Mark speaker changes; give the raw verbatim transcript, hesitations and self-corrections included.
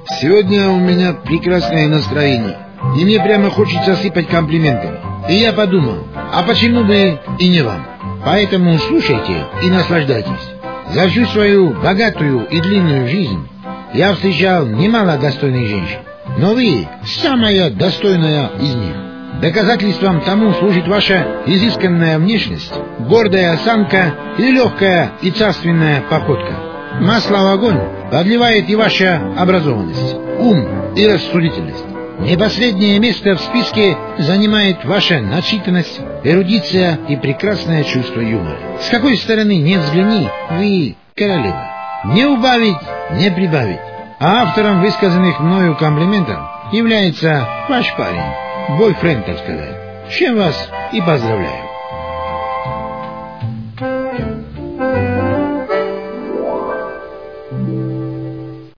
Speaker 1: Сегодня у меня прекрасное настроение, и мне прямо хочется сыпать комплиментами. И я подумал, а почему бы и не вам? Поэтому слушайте и наслаждайтесь. За всю свою богатую и длинную жизнь я встречал немало достойных женщин, но вы самая достойная из них. Доказательством тому служит ваша изысканная внешность, гордая осанка и легкая и царственная походка. Масло в огонь подливает и ваша образованность, ум и рассудительность. Не последнее место в списке занимает ваша начитанность, эрудиция и прекрасное чувство юмора. С какой стороны не взгляни, вы королева. Не убавить, не прибавить. А автором высказанных мною комплиментов является ваш парень, бойфренд, так сказать. С чем вас и поздравляю.